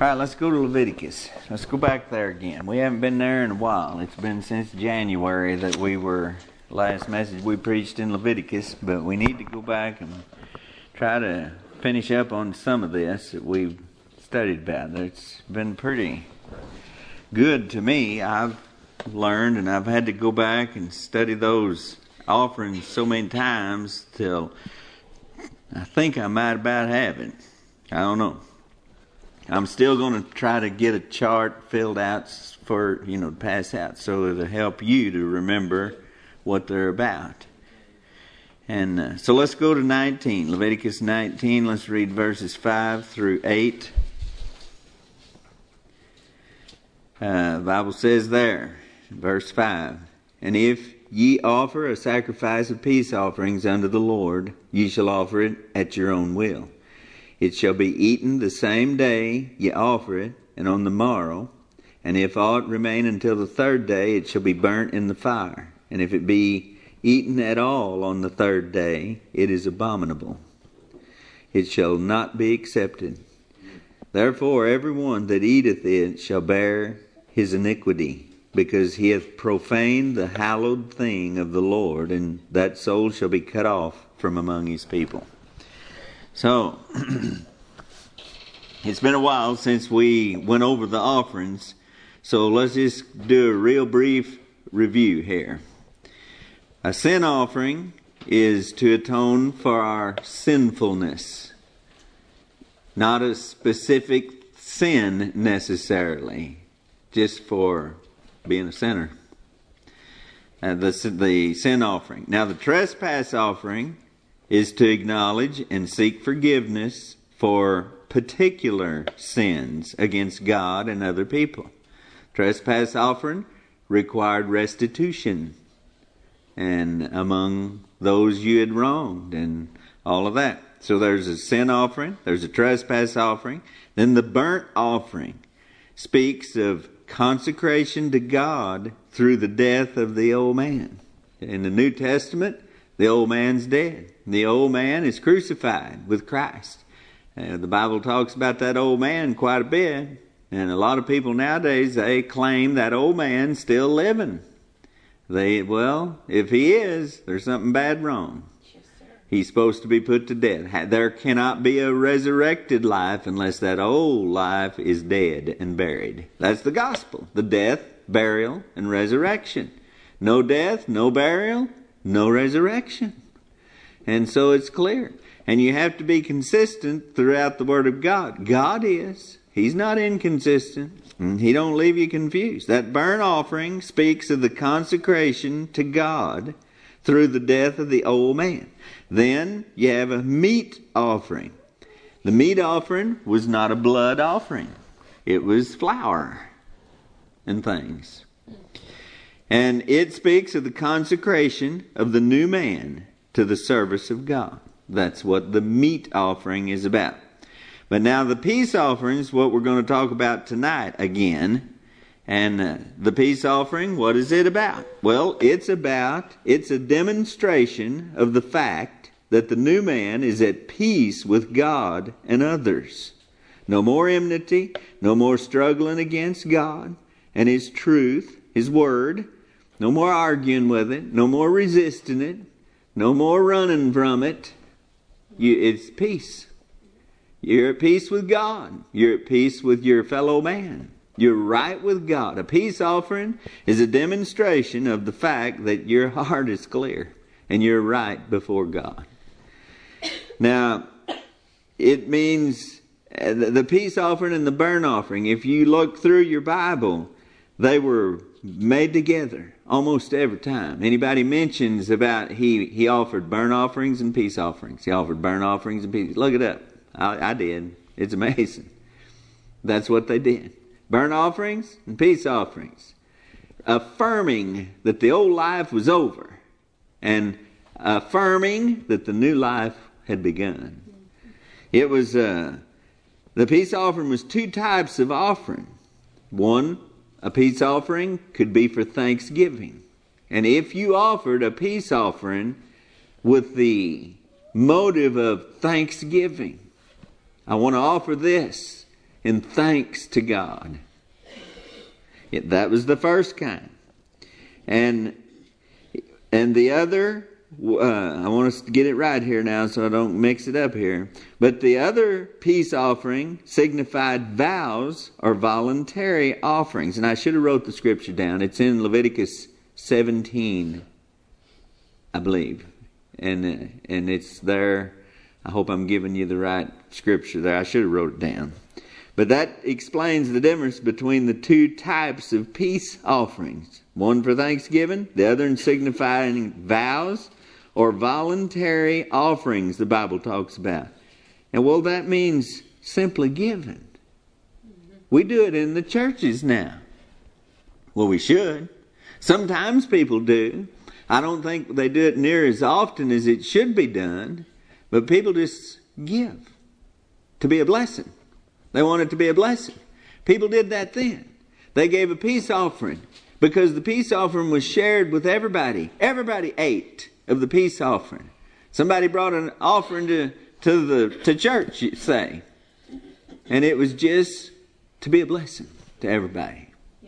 All right, let's go to Leviticus. Let's go back there again. We haven't been there in a while. It's been since January that last message we preached in Leviticus, but we need to go back and try to finish up on some of this that we've studied about. It's been pretty good to me. I've learned and I've had to go back and study those offerings so many times till I think I might about have it. I don't know. I'm still going to try to get a chart filled out for, to pass out so it'll help you to remember what they're about. And so let's go to 19, Leviticus 19. Let's read verses 5 through 8. The Bible says there, verse 5, "And if ye offer a sacrifice of peace offerings unto the Lord, ye shall offer it at your own will. It shall be eaten the same day ye offer it, and on the morrow. And if aught remain until the third day, it shall be burnt in the fire. And if it be eaten at all on the third day, it is abominable. It shall not be accepted. Therefore every one that eateth it shall bear his iniquity, because he hath profaned the hallowed thing of the Lord, and that soul shall be cut off from among his people." So, it's been a while since we went over the offerings, so let's just do a real brief review here. A sin offering is to atone for our sinfulness, not a specific sin necessarily, just for being a sinner. The sin offering. Now, the trespass offering is to acknowledge and seek forgiveness for particular sins against God and other people. Trespass offering required restitution and among those you had wronged and all of that. So there's a sin offering, there's a trespass offering. Then the burnt offering speaks of consecration to God through the death of the old man. In the New Testament, the old man's dead. The old man is crucified with Christ. The Bible talks about that old man quite a bit. And a lot of people nowadays, they claim that old man's still living. If he is, there's something bad wrong. Yes, sir. He's supposed to be put to death. There cannot be a resurrected life unless that old life is dead and buried. That's the gospel. The death, burial, and resurrection. No death, no burial, no resurrection. And so it's clear. And you have to be consistent throughout the Word of God. God is. He's not inconsistent. He don't leave you confused. That burnt offering speaks of the consecration to God through the death of the old man. Then you have a meat offering. The meat offering was not a blood offering. It was flour and things. And it speaks of the consecration of the new man to the service of God. That's what the meat offering is about. But now the peace offering is what we're going to talk about tonight again. And the peace offering, what is it about? Well, it's a demonstration of the fact that the new man is at peace with God and others. No more enmity, no more struggling against God and His truth, His Word. No more arguing with it, no more resisting it, no more running from it. It's peace. You're at peace with God. You're at peace with your fellow man. You're right with God. A peace offering is a demonstration of the fact that your heart is clear and you're right before God. Now, it means the peace offering and the burnt offering, if you look through your Bible, they were made together almost every time. Anybody mentions about he offered burnt offerings and peace offerings. He offered burnt offerings and peace. Look it up. I did. It's amazing. That's what they did. Burnt offerings and peace offerings. Affirming that the old life was over and affirming that the new life had begun. It was, the peace offering was two types of offering. One, a peace offering could be for thanksgiving. And if you offered a peace offering with the motive of thanksgiving, I want to offer this. in thanks to God. That was the first kind. And the other, I want us to get it right here now so I don't mix it up here. But the other peace offering signified vows or voluntary offerings. And I should have wrote the scripture down. It's in Leviticus 17, I believe. And it's there. I hope I'm giving you the right scripture there. I should have wrote it down. But that explains the difference between the two types of peace offerings. One for thanksgiving, the other in signifying vows or voluntary offerings the Bible talks about. And well, that means simply giving. We do it in the churches now. Well, we should. Sometimes people do. I don't think they do it near as often as it should be done. But people just give to be a blessing. They want it to be a blessing. People did that then. They gave a peace offering because the peace offering was shared with everybody. Everybody ate of the peace offering. Somebody brought an offering to church, you say. And it was just to be a blessing to everybody. Yeah.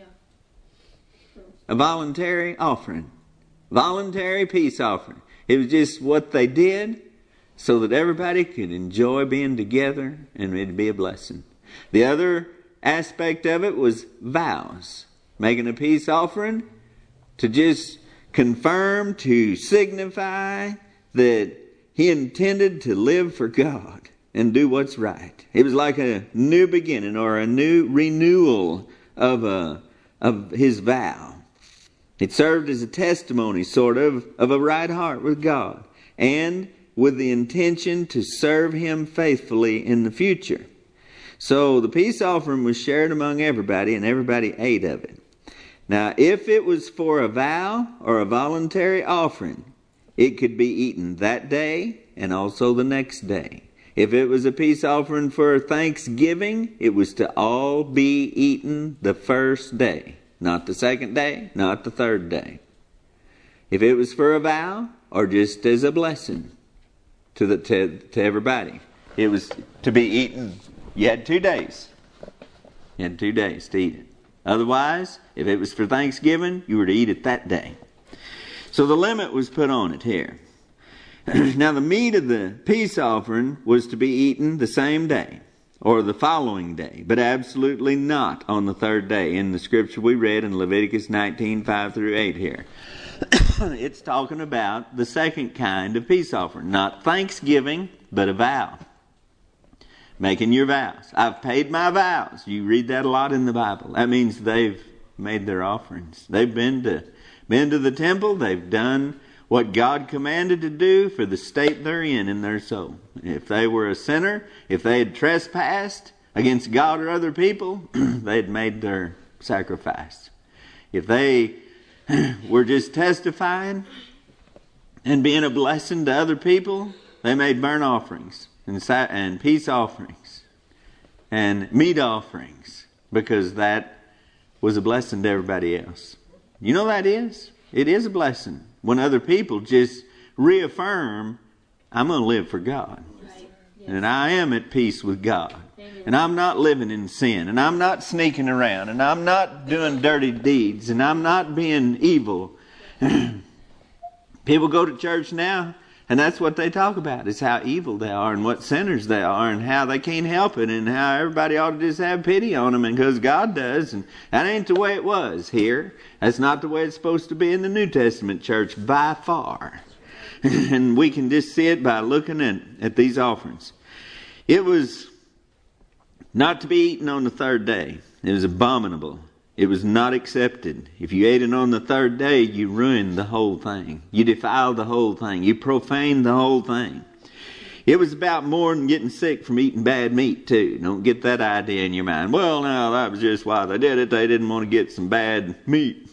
A voluntary offering. Voluntary peace offering. It was just what they did so that everybody could enjoy being together and it'd be a blessing. The other aspect of it was vows. Making a peace offering to just confirm, to signify that he intended to live for God and do what's right. It was like a new beginning or a new renewal of his vow. It served as a testimony, sort of a right heart with God and with the intention to serve him faithfully in the future. So the peace offering was shared among everybody and everybody ate of it. Now, if it was for a vow or a voluntary offering, it could be eaten that day and also the next day. If it was a peace offering for Thanksgiving, it was to all be eaten the first day. Not the second day, not the third day. If it was for a vow or just as a blessing to everybody, it was to be eaten. You had 2 days. You had 2 days to eat it. Otherwise, if it was for Thanksgiving, you were to eat it that day. So the limit was put on it here. Now the meat of the peace offering was to be eaten the same day or the following day, but absolutely not on the third day. In the scripture we read in Leviticus 19, 5 through 8 here. It's talking about the second kind of peace offering. Not thanksgiving, but a vow. Making your vows. I've paid my vows. You read that a lot in the Bible. That means they've made their offerings. They've been to the temple. They've done what God commanded to do for the state they're in their soul. If they were a sinner, if they had trespassed against God or other people, they'd made their sacrifice. If they were just testifying and being a blessing to other people, they made burnt offerings and peace offerings and meat offerings because that was a blessing to everybody else. You know that is? It is a blessing when other people just reaffirm, I'm going to live for God. Right. Yes. And I am at peace with God. Amen. And I'm not living in sin. And I'm not sneaking around. And I'm not doing dirty deeds. And I'm not being evil. People go to church now, and that's what they talk about, is how evil they are and what sinners they are and how they can't help it and how everybody ought to just have pity on them and because God does. And that ain't the way it was here. That's not the way it's supposed to be in the New Testament church by far. And we can just see it by looking at these offerings. It was not to be eaten on the third day. It was abominable. It was not accepted. If you ate it on the third day, you ruined the whole thing. You defiled the whole thing. You profaned the whole thing. It was about more than getting sick from eating bad meat, too. Don't get that idea in your mind. Well, no, that was just why they did it. They didn't want to get some bad meat.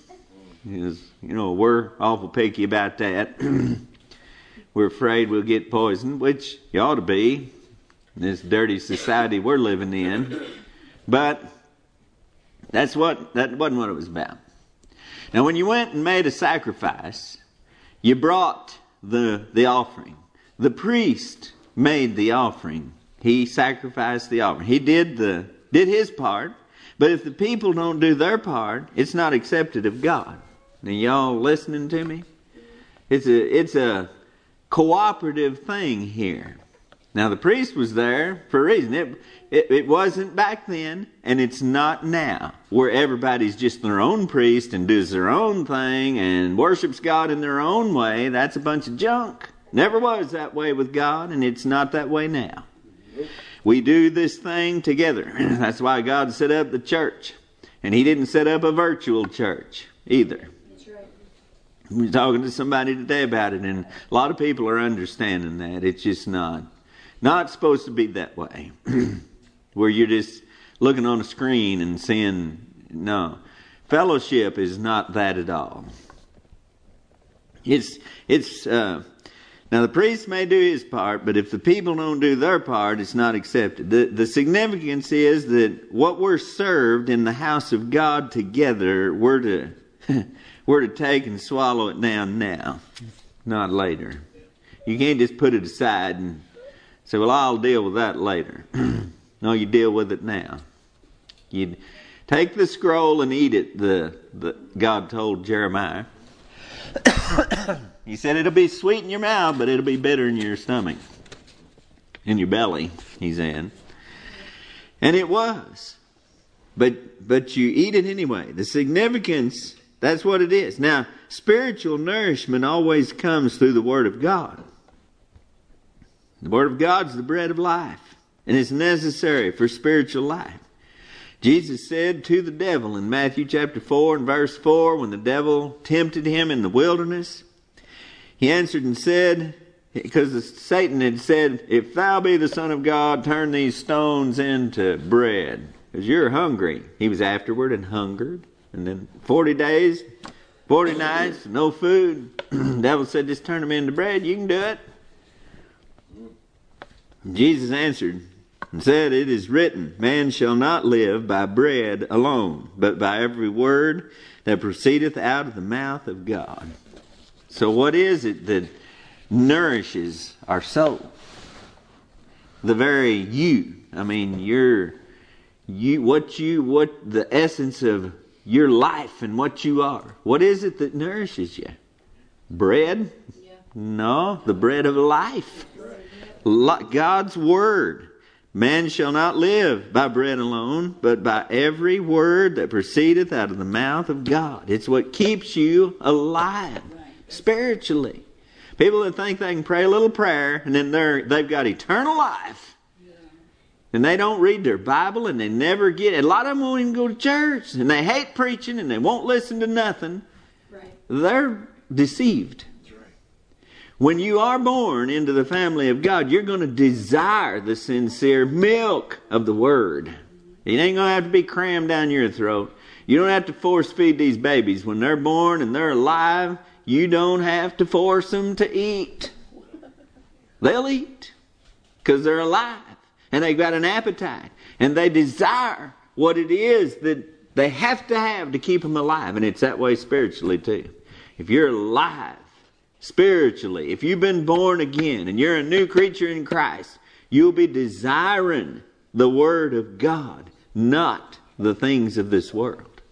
We're awful picky about that. We're afraid we'll get poisoned, which you ought to be in this dirty society we're living in. But that wasn't what it was about. Now, when you went and made a sacrifice, you brought the offering. The priest made the offering. He sacrificed the offering. He did the did his part. But if the people don't do their part, it's not accepted of God. Now, y'all listening to me? It's a cooperative thing here. Now, the priest was there for a reason. It wasn't back then, and it's not now, where everybody's just their own priest and does their own thing and worships God in their own way. That's a bunch of junk. Never was that way with God, and it's not that way now. We do this thing together. That's why God set up the church. And He didn't set up a virtual church either. That's right. We were talking to somebody today about it, and a lot of people are understanding that. It's just not supposed to be that way. Where you're just looking on a screen and seeing, no. Fellowship is not that at all. Now the priest may do his part, but if the people don't do their part, it's not accepted. The significance is that what we're served in the house of God together, we're to take and swallow it down now, not later. You can't just put it aside and say, well, I'll deal with that later. No, you deal with it now. You take the scroll and eat it, God told Jeremiah. He said it'll be sweet in your mouth, but it'll be bitter in your stomach. In your belly, he said. And it was. But you eat it anyway. The significance, that's what it is. Now, spiritual nourishment always comes through the Word of God. The Word of God is the bread of life. And it's necessary for spiritual life. Jesus said to the devil in Matthew chapter 4 and verse 4, when the devil tempted him in the wilderness, he answered and said, because Satan had said, if thou be the Son of God, turn these stones into bread. Because you're hungry. He was afterward and hungered. And then 40 days, 40 nights, no food. The devil said, just turn them into bread. You can do it. Jesus answered and said, it is written, man shall not live by bread alone, but by every word that proceedeth out of the mouth of God. So what is it that nourishes our soul? The very you. I mean, what the essence of your life and what you are. What is it that nourishes you? Bread? Yeah. No, the bread of life. God's Word. Man shall not live by bread alone, but by every word that proceedeth out of the mouth of God. It's what keeps you alive spiritually. People that think they can pray a little prayer and then they've got eternal life. And they don't read their Bible and they never get it. A lot of them won't even go to church and they hate preaching and they won't listen to nothing. Right. They're deceived. When you are born into the family of God, you're going to desire the sincere milk of the Word. It ain't going to have to be crammed down your throat. You don't have to force feed these babies. When they're born and they're alive, you don't have to force them to eat. They'll eat because they're alive and they've got an appetite and they desire what it is that they have to keep them alive. And it's that way spiritually too. If you're alive, spiritually, if you've been born again and you're a new creature in Christ, you'll be desiring the Word of God, not the things of this world.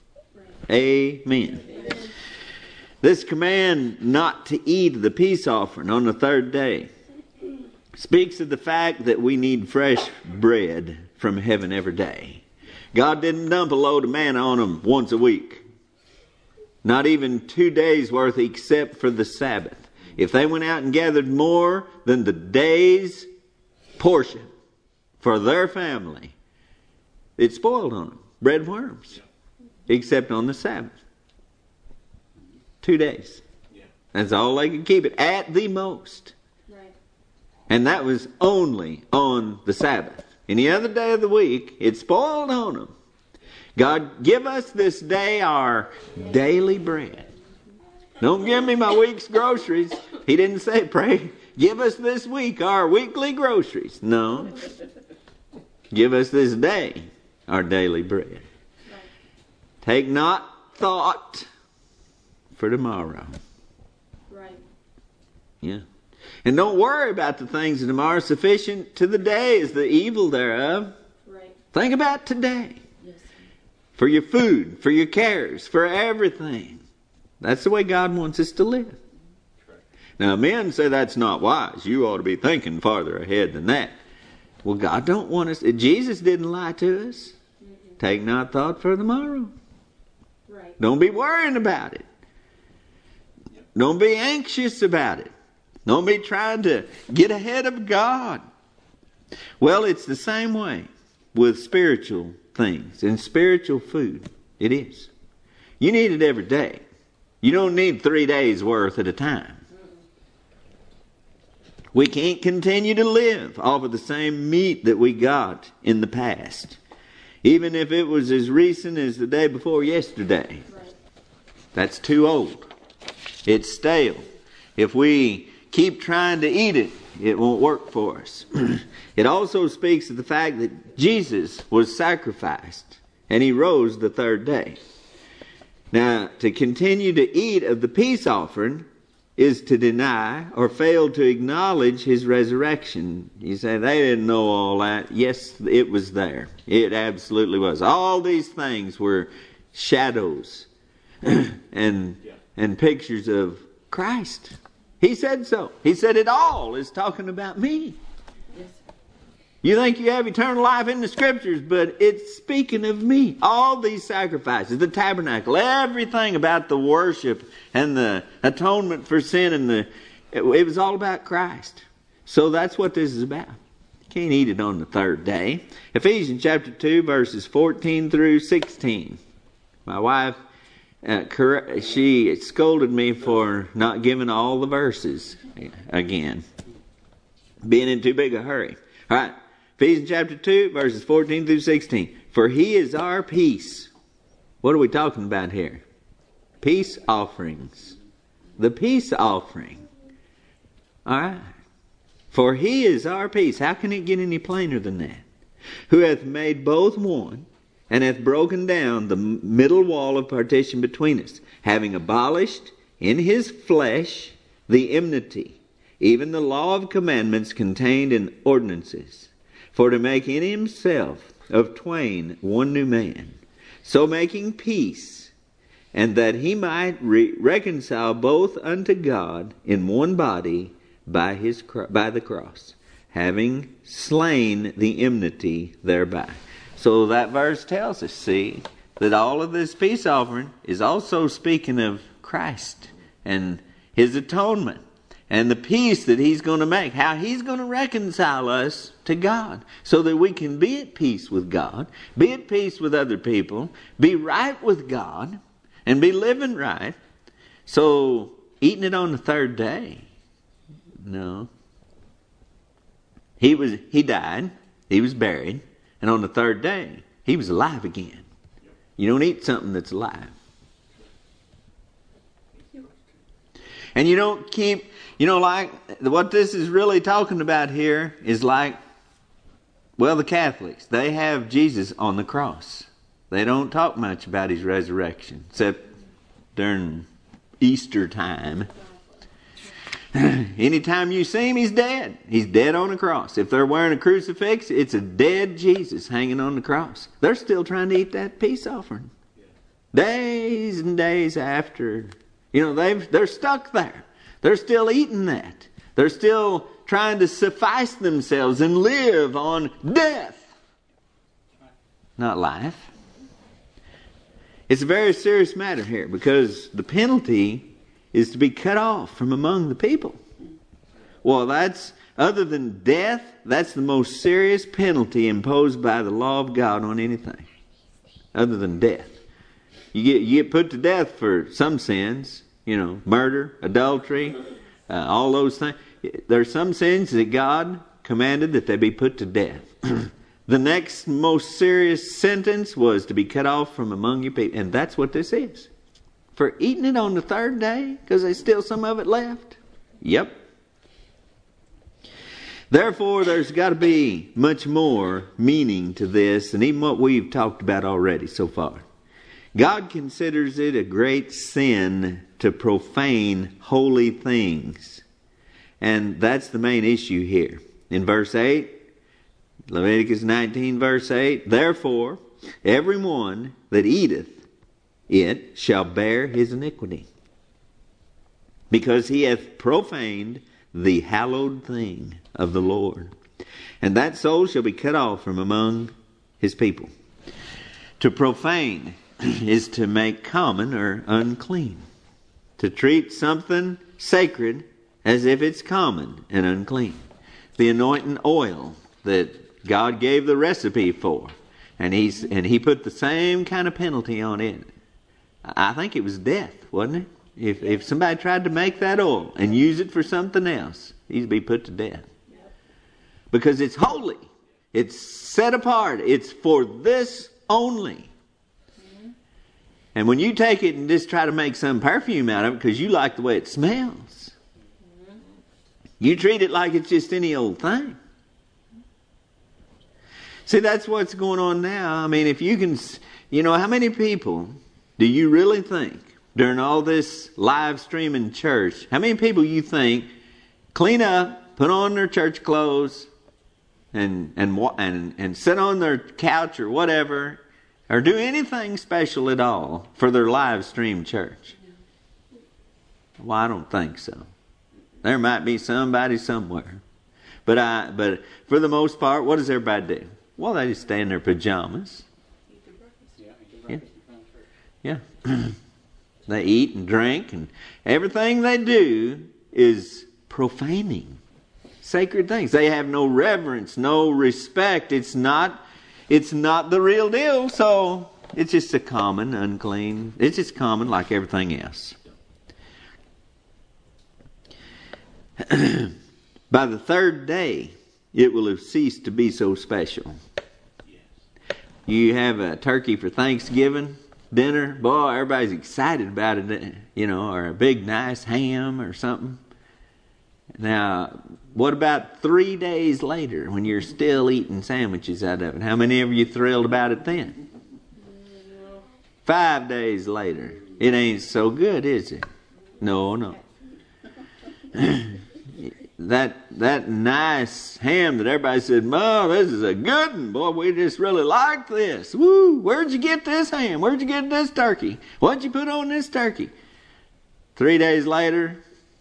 Amen. This command not to eat the peace offering on the third day speaks of the fact that we need fresh bread from heaven every day. God didn't dump a load of manna on them once a week. Not even 2 days worth except for the Sabbath. If they went out and gathered more than the day's portion for their family, it spoiled on them. Bread and worms. Except on the Sabbath. 2 days. That's all they could keep it at the most. Right. And that was only on the Sabbath. Any other day of the week, it spoiled on them. God, give us this day our daily bread. Don't give me my week's groceries. He didn't say, pray, give us this week our weekly groceries. No. Give us this day our daily bread. Take not thought for tomorrow. Right. Yeah. And don't worry about the things of tomorrow. Sufficient to the day is the evil thereof. Right. Think about today. For your food, for your cares, for everything. That's the way God wants us to live. Now, men say that's not wise. You ought to be thinking farther ahead than that. Well, God don't want us. Jesus didn't lie to us. Take not thought for the morrow. Right. Don't be worrying about it. Don't be anxious about it. Don't be trying to get ahead of God. Well, it's the same way with spiritual things and spiritual food. It is. You need it every day. You don't need 3 days worth at a time. We can't continue to live off of the same meat that we got in the past. Even if it was as recent as the day before yesterday. That's too old. It's stale. If we keep trying to eat it, it won't work for us. It also speaks of the fact that Jesus was sacrificed and He rose the third day. Now, to continue to eat of the peace offering is to deny or fail to acknowledge His resurrection. You say, they didn't know all that. Yes, it was there. It absolutely was. All these things were shadows and pictures of Christ. He said so. He said it all is talking about me. You think you have eternal life in the Scriptures, but it's speaking of me. All these sacrifices, the tabernacle, everything about the worship and the atonement for sin, and it was all about Christ. So that's what this is about. You can't eat it on the third day. Ephesians chapter 2, verses 14 through 16. My wife, she scolded me for not giving all the verses again, being in too big a hurry. All right. Ephesians chapter 2, verses 14 through 16. For He is our peace. What are we talking about here? Peace offerings. The peace offering. Alright. For He is our peace. How can it get any plainer than that? Who hath made both one, and hath broken down the middle wall of partition between us, having abolished in His flesh the enmity, even the law of commandments contained in ordinances, for to make in Himself of twain one new man, so making peace, and that He might reconcile both unto God in one body by the cross, having slain the enmity thereby. So that verse tells us, see, that all of this peace offering is also speaking of Christ and His atonement. And the peace that He's going to make. How He's going to reconcile us to God. So that we can be at peace with God. Be at peace with other people. Be right with God. And be living right. So, eating it on the third day. No. He died. He was buried. And on the third day, He was alive again. You don't eat something that's alive. And you don't keep... like, what this is really talking about here is like, well, the Catholics, they have Jesus on the cross. They don't talk much about His resurrection, except during Easter time. Anytime you see Him, He's dead. He's dead on the cross. If they're wearing a crucifix, it's a dead Jesus hanging on the cross. They're still trying to eat that peace offering. Days and days after. They're stuck there. They're still eating that. They're still trying to suffice themselves and live on death, not life. It's a very serious matter here because the penalty is to be cut off from among the people. Well, that's, other than death, that's the most serious penalty imposed by the law of God on anything, other than death. You get put to death for some sins. Murder, adultery, all those things. There are some sins that God commanded that they be put to death. The next most serious sentence was to be cut off from among your people. And that's what this is. For eating it on the third day, because there's still some of it left. Yep. Therefore, there's got to be much more meaning to this than even what we've talked about already so far. God considers it a great sin to profane holy things. And that's the main issue here. In verse 8, Leviticus 19 verse 8, therefore everyone that eateth it shall bear his iniquity, because he hath profaned the hallowed thing of the Lord. And that soul shall be cut off from among his people. To profane is to make common or unclean. To treat something sacred as if it's common and unclean. The anointing oil that God gave the recipe for. And he put the same kind of penalty on it. I think it was death, wasn't it? If somebody tried to make that oil and use it for something else, he'd be put to death. Because it's holy. It's set apart. It's for this only. And when you take it and just try to make some perfume out of it because you like the way it smells, you treat it like it's just any old thing. See, that's what's going on now. I mean, if you can, how many people do you really think during all this live streaming church, how many people you think clean up, put on their church clothes, and sit on their couch or whatever, or do anything special at all for their live stream church? Well, I don't think so. There might be somebody somewhere. But for the most part, what does everybody do? Well, they just stay in their pajamas. Yeah. They eat and drink, and everything they do is profaning sacred things. They have no reverence, no respect. It's not the real deal, so it's just a common, unclean. It's just common like everything else. By the third day, it will have ceased to be so special. You have a turkey for Thanksgiving dinner, boy, everybody's excited about it, or a big nice ham or something. Now, what about 3 days later when you're still eating sandwiches out of it? How many of you thrilled about it then? 5 days later, it ain't so good, is it? No. That nice ham that everybody said, "Mom, this is a good one. Boy, we just really like this. Woo! Where'd you get this ham? Where'd you get this turkey? What'd you put on this turkey?" 3 days later,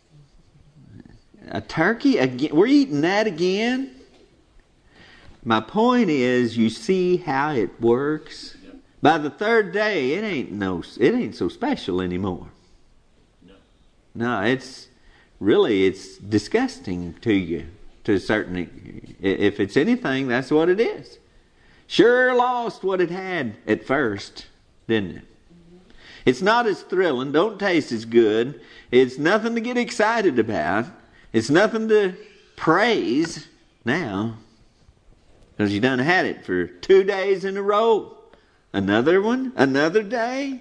a turkey again. We're eating that again. My point is, you see how it works. By the third day, it ain't so special anymore. No, it's disgusting to you to a certain. If it's anything, that's what it is. Sure lost what it had at first, didn't it? It's not as thrilling. Don't taste as good. It's nothing to get excited about. It's nothing to praise now, because you done had it for 2 days in a row. Another one, another day.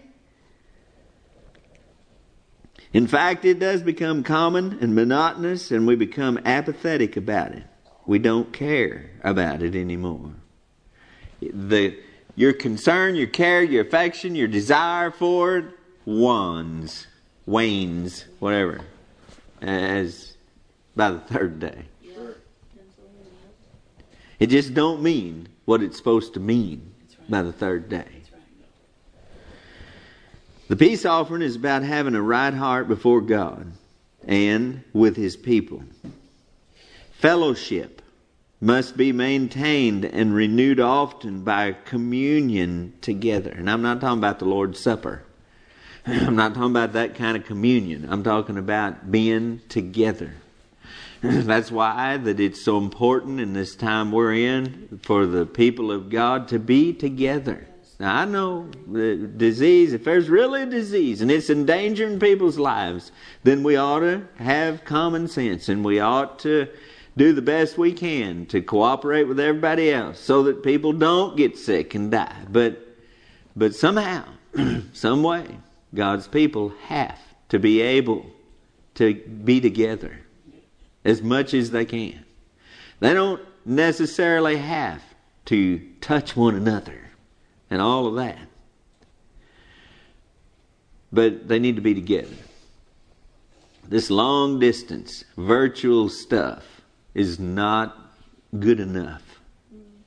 In fact, it does become common and monotonous, and we become apathetic about it. We don't care about it anymore. Your concern, your care, your affection, your desire for it wanes, whatever, as by the third day. It just don't mean what it's supposed to mean by the third day. The peace offering is about having a right heart before God and with His people. Fellowship must be maintained and renewed often by communion together. And I'm not talking about the Lord's Supper. I'm not talking about that kind of communion. I'm talking about being together. That's why that it's so important in this time we're in for the people of God to be together. Now, I know the disease, if there's really a disease and it's endangering people's lives, then we ought to have common sense and we ought to do the best we can to cooperate with everybody else so that people don't get sick and die. But somehow, some way, God's people have to be able to be together as much as they can. They don't necessarily have to touch one another and all of that. But they need to be together. This long distance, virtual stuff is not good enough.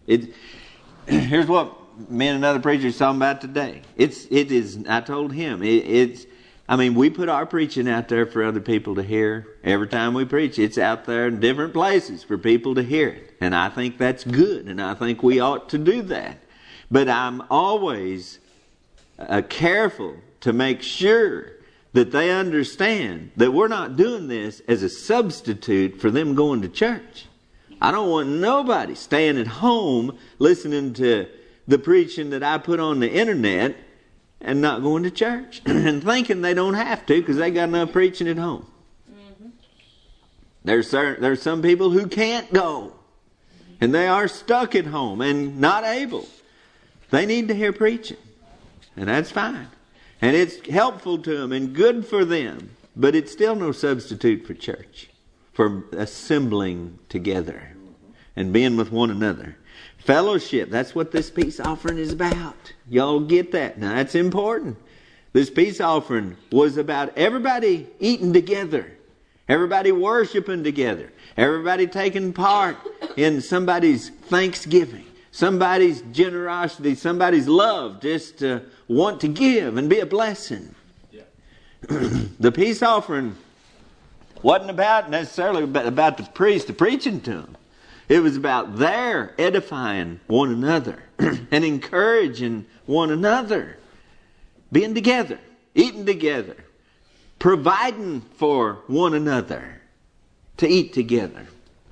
Here's what me and another preacher was talking about today. It is. I told him we put our preaching out there for other people to hear. Every time we preach, it's out there in different places for people to hear it. And I think that's good, and I think we ought to do that. But I'm always careful to make sure that they understand that we're not doing this as a substitute for them going to church. I don't want nobody staying at home listening to the preaching that I put on the internet and not going to church and thinking they don't have to because they got enough preaching at home. Mm-hmm. There's some people who can't go, and they are stuck at home and not able. They need to hear preaching, and that's fine. And it's helpful to them and good for them, but it's still no substitute for church, for assembling together and being with one another. Fellowship, that's what this peace offering is about. Y'all get that? Now that's important. This peace offering was about everybody eating together, everybody worshiping together, everybody taking part in somebody's thanksgiving, somebody's generosity, somebody's love, just to want to give and be a blessing. Yeah. The peace offering wasn't necessarily about the priest preaching to them. It was about their edifying one another and encouraging one another. Being together, eating together, providing for one another to eat together.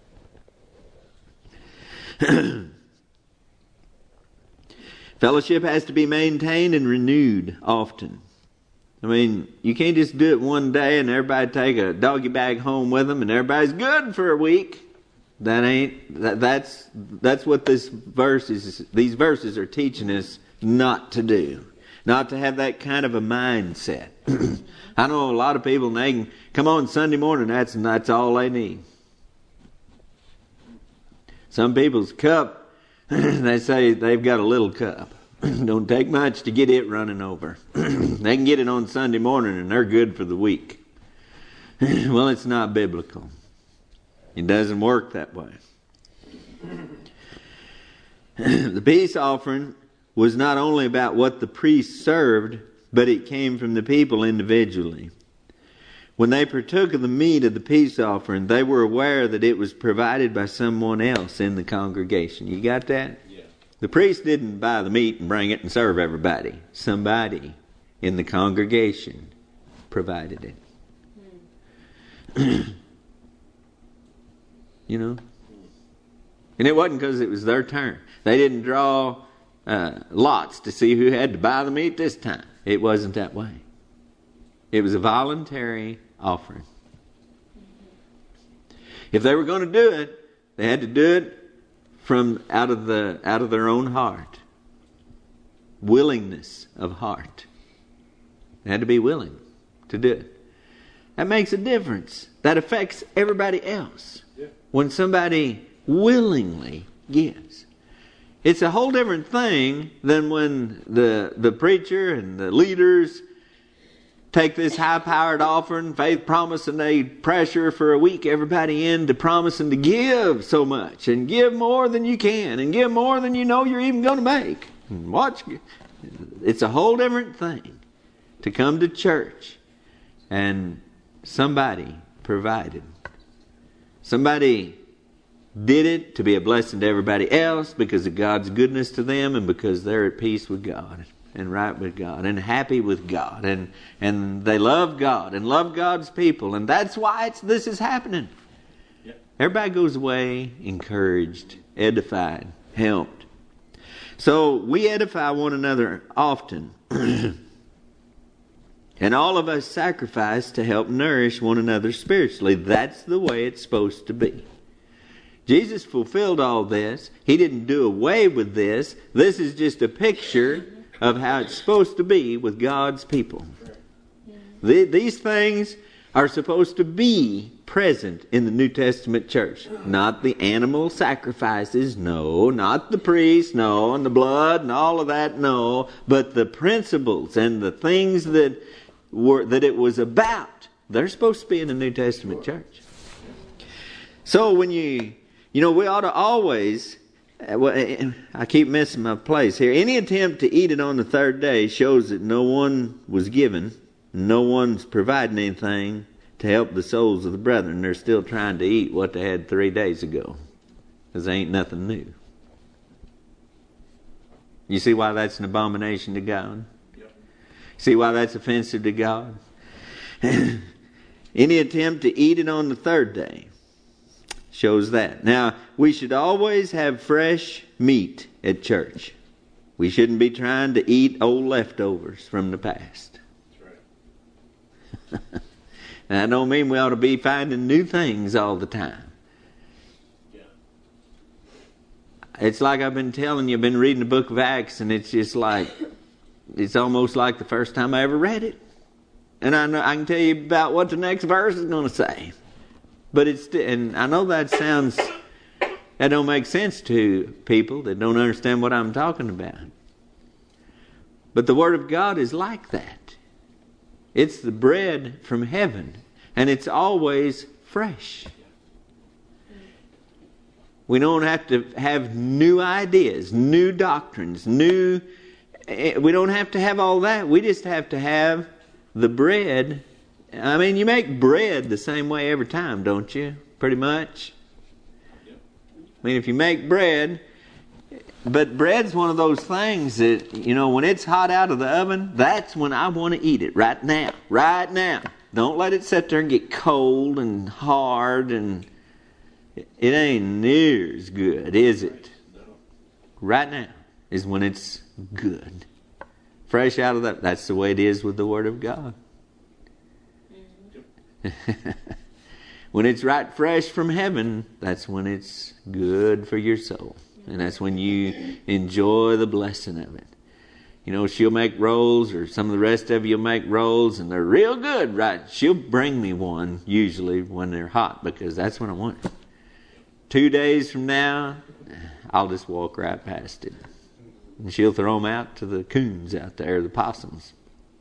Fellowship has to be maintained and renewed often. I mean, you can't just do it one day and everybody take a doggy bag home with them and everybody's good for a week. That's what these verses are teaching us not to do. Not to have that kind of a mindset. I know a lot of people, and they can come on Sunday morning, that's all they need. Some people's cup, they say they've got a little cup. Don't take much to get it running over. They can get it on Sunday morning and they're good for the week. Well, it's not biblical. It doesn't work that way. The peace offering was not only about what the priest served, but it came from the people individually. When they partook of the meat of the peace offering, they were aware that it was provided by someone else in the congregation. You got that? Yeah. The priest didn't buy the meat and bring it and serve everybody. Somebody in the congregation provided it. You know? And it wasn't because it was their turn. They didn't draw lots to see who had to buy the meat this time. It wasn't that way. It was a voluntary offering. If they were going to do it, they had to do it from out of their own heart. Willingness of heart. They had to be willing to do it. That makes a difference. That affects everybody else. Yeah. When somebody willingly gives. It's a whole different thing than when the preacher and the leaders take this high-powered offering, faith promise, and they pressure for a week everybody into promising to give so much and give more than you can and give more than you know you're even going to make. And watch. It's a whole different thing to come to church and somebody provided. Somebody did it to be a blessing to everybody else because of God's goodness to them and because they're at peace with God and right with God and happy with God and they love God and love God's people, and that's why this is happening. Yep. Everybody goes away encouraged, edified, helped. So we edify one another often. And all of us sacrifice to help nourish one another spiritually. That's the way it's supposed to be. Jesus fulfilled all this. He didn't do away with this. This is just a picture of how it's supposed to be with God's people. These things are supposed to be present in the New Testament church. Not the animal sacrifices, no. Not the priests, no. And the blood and all of that, no. But the principles and the things that it was about, they're supposed to be in the New Testament church. So when we ought to always I keep missing my place here. Any attempt to eat it on the third day shows that no one was given, no one's providing anything to help the souls of the brethren. They're still trying to eat what they had 3 days ago, because there ain't nothing new. You see why that's an abomination to God? Yep. See why that's offensive to God? Any attempt to eat it on the third day shows that. Now, we should always have fresh meat at church. We shouldn't be trying to eat old leftovers from the past. That's right. Now, I don't mean we ought to be finding new things all the time. Yeah. It's like I've been telling you, I've been reading the book of Acts, and it's just like, it's almost like the first time I ever read it. And I can tell you about what the next verse is going to say. But and I know that don't make sense to people that don't understand what I'm talking about. But the Word of God is like that. It's the bread from heaven, and it's always fresh. We don't have to have new ideas, new doctrines, we don't have to have all that. We just have to have the bread. I mean, you make bread the same way every time, don't you? Pretty much. Yep. I mean, if you make bread, but bread's one of those things that, when it's hot out of the oven, that's when I want to eat it, right now. Right now. Don't let it sit there and get cold and hard, and it ain't near as good, is it? No. Right now is when it's good. Fresh out of that. That's the way it is with the Word of God. When it's right fresh from heaven, that's when it's good for your soul. And that's when you enjoy the blessing of it. She'll make rolls, or some of the rest of you will make rolls, and they're real good, right? She'll bring me one, usually, when they're hot, because that's when I want it. 2 days from now, I'll just walk right past it. And she'll throw them out to the coons out there, the possums.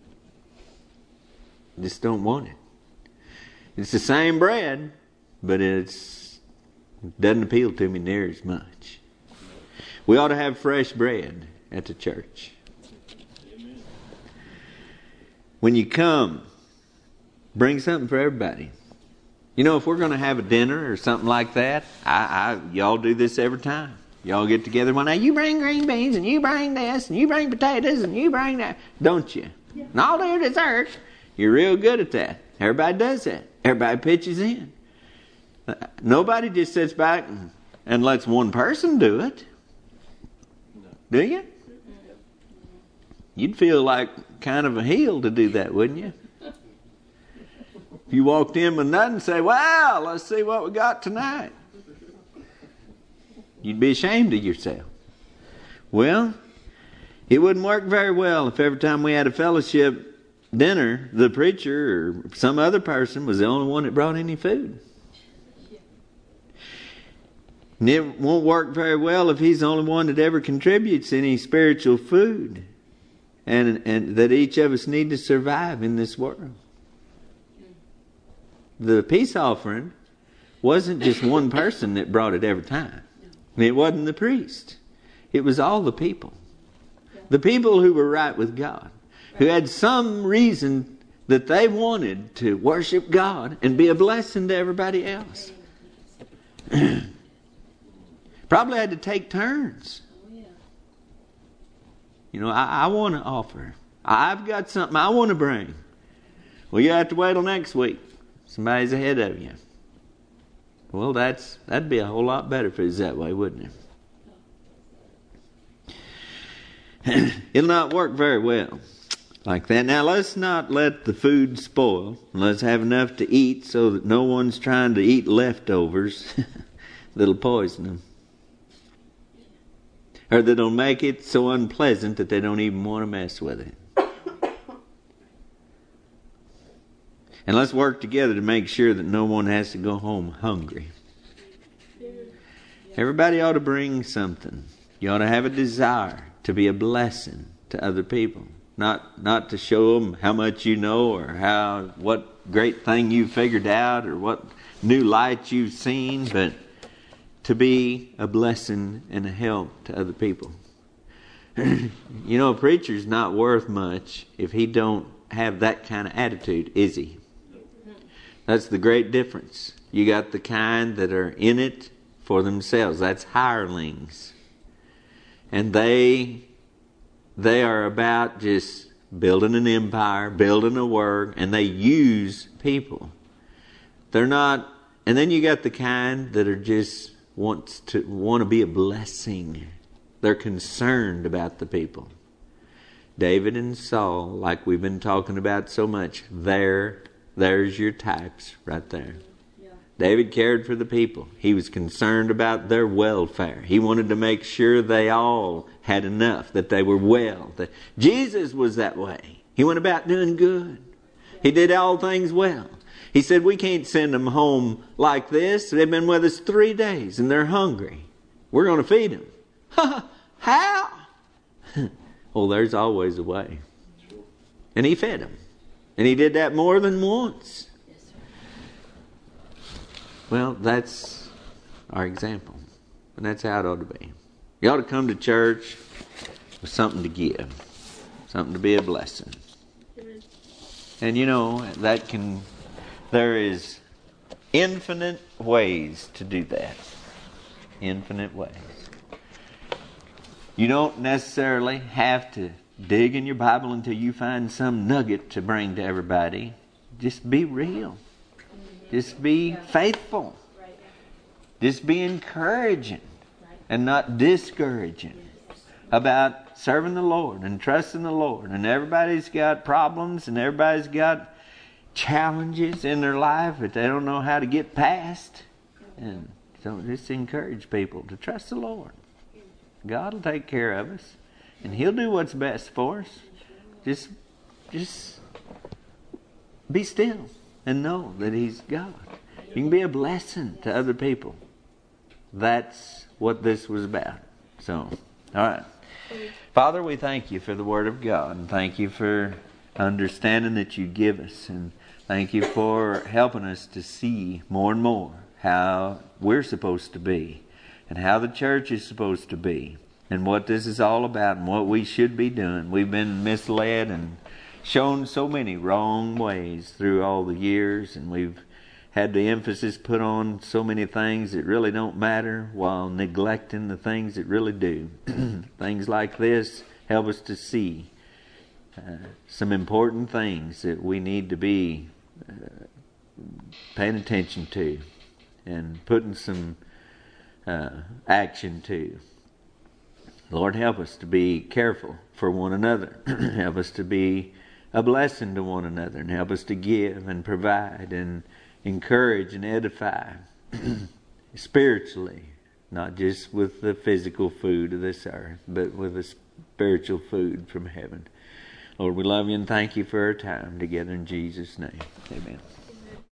Just don't want it. It's the same bread, but it doesn't appeal to me near as much. We ought to have fresh bread at the church. Amen. When you come, bring something for everybody. If we're going to have a dinner or something like that, y'all do this every time. Y'all get together one day, you bring green beans, and you bring this, and you bring potatoes, and you bring that. Don't you? Yeah. And all their dessert. You're real good at that. Everybody does that. Everybody pitches in. Nobody just sits back and lets one person do it. No. Do you? You'd feel like kind of a heel to do that, wouldn't you? If you walked in with nothing and say, well, let's see what we got tonight. You'd be ashamed of yourself. Well, it wouldn't work very well if every time we had a fellowship dinner, the preacher or some other person was the only one that brought any food. And it won't work very well if he's the only one that ever contributes any spiritual food, and that each of us need to survive in this world. The peace offering wasn't just one person that brought it every time. It wasn't the priest. It was all the people. The people who were right with God, who had some reason that they wanted to worship God and be a blessing to everybody else. Probably had to take turns. I want to offer. I've got something I want to bring. Well, you have to wait till next week. Somebody's ahead of you. Well, that'd be a whole lot better if it was that way, wouldn't it? It'll not work very well like that. Now, let's not let the food spoil. Let's have enough to eat so that no one's trying to eat leftovers that'll poison them. Or that'll make it so unpleasant that they don't even want to mess with it. And let's work together to make sure that no one has to go home hungry. Everybody ought to bring something. You ought to have a desire to be a blessing to other people. Not to show them how much you know, or what great thing you figured out, or what new light you've seen, but to be a blessing and a help to other people. You know, a preacher's not worth much if he don't have that kind of attitude, is he? That's the great difference. You got the kind that are in it for themselves. That's hirelings. And they are about just building an empire, building a work, and they use people. They're not. And then you got the kind that are just want to be a blessing. They're concerned about the people. David and Saul, like we've been talking about so much, there's your types right there. Yeah. David cared for the people. He was concerned about their welfare. He wanted to make sure they all had enough, that they were well. Jesus was that way. He went about doing good. He did all things well. He said, we can't send them home like this. They've been with us 3 days and they're hungry. We're going to feed them. How? Well, there's always a way. And he fed them. And he did that more than once. Well, that's our example. And that's how it ought to be. You ought to come to church with something to give. Something to be a blessing. And you know, there is infinite ways to do that. Infinite ways. You don't necessarily have to dig in your Bible until you find some nugget to bring to everybody. Just be real. Just be faithful. Just be encouraging and not discouraging about serving the Lord and trusting the Lord. And everybody's got problems and everybody's got challenges in their life that they don't know how to get past. And so just encourage people to trust the Lord. God will take care of us. And He'll do what's best for us. Just be still and know that He's God. You can be a blessing to other people. That's what this was about. So, all right. Father, we thank You for the Word of God. And thank You for understanding that You give us. And thank You for helping us to see more and more how we're supposed to be. And how the church is supposed to be. And what this is all about and what we should be doing. We've been misled and shown so many wrong ways through all the years. And we've had the emphasis put on so many things that really don't matter while neglecting the things that really do. Things like this help us to see some important things that we need to be paying attention to and putting some action to. Lord, help us to be careful for one another. Help us to be a blessing to one another, and help us to give and provide and encourage and edify spiritually, not just with the physical food of this earth, but with the spiritual food from heaven. Lord, we love You and thank You for our time together in Jesus' name. Amen.